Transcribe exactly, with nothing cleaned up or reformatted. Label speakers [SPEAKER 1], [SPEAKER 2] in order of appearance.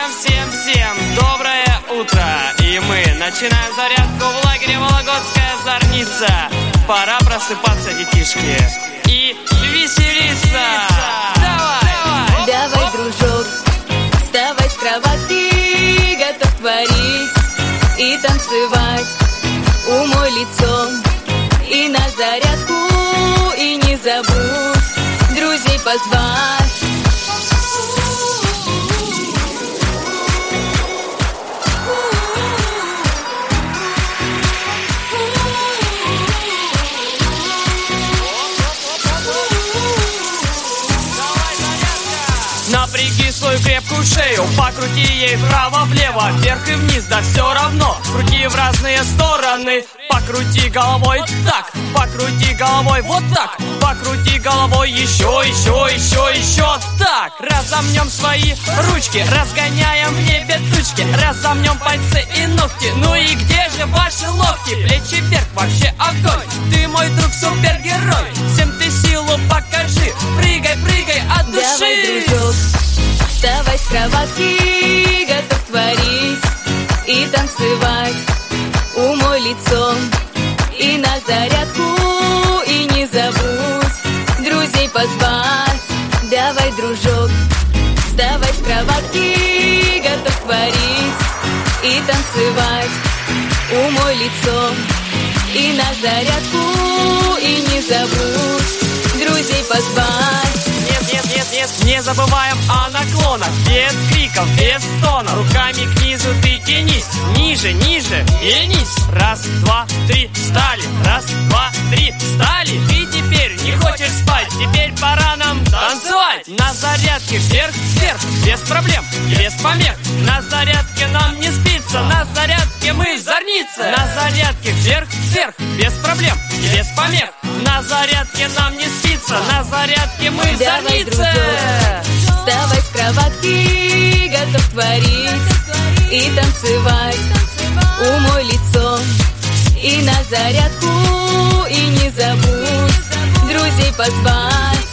[SPEAKER 1] всем-всем-всем доброе утро. И мы начинаем зарядку в лагере Вологодская Зорница. Пора просыпаться, детишки, и веселиться. Давай,
[SPEAKER 2] давай, давай, дружок, вставай с кровати, готов творить и танцевать. Умой лицо и на зарядку, и не забудь друзей позвать.
[SPEAKER 1] Напряги свою крепкую шею, покрути ей вправо-влево, вверх и вниз, да все равно. Крути в разные стороны, покрути головой так, покрути головой вот так, покрути головой еще, еще, еще, еще так. Разомнем свои ручки, разгоняем в небе тучки, разомнем пальцы и ногти. Ну и где же ваши локти? Плечи вверх, вообще огонь. Ты мой друг, супергерой, всем ты силу покажи. Прыгай, прыгай от души.
[SPEAKER 2] Давай, дружок, вставай с кровати, готов творить и танцевать. Умой лицо и на зарядку, и не забудь друзей позвать. Давай, дружок, вставай с кровати, готов творить и танцевать. Умой лицо и на зарядку, и не забудь друзей позвать.
[SPEAKER 1] Нет, нет, нет, нет, не забываем о наклонах. Без криков, без стона. Руками к низу ты тянись. Ниже, ниже, тянись. Раз, два, три, встали. Раз, два, три, встали. Ты теперь не хочешь спать. Теперь пора нам танцевать. На зарядке вверх, вверх, без проблем, без помех. На зарядке нам не спится. На зарядке мы в зорнице. На зарядке вверх, вверх, без проблем, без помех. На зарядке нам не спится. На зарядке мы в
[SPEAKER 2] Давай,
[SPEAKER 1] зорнице.
[SPEAKER 2] дружок, вставай с кровати, готов творить и танцевать. Умой лицо и на зарядку, и не забудь друзей позвать.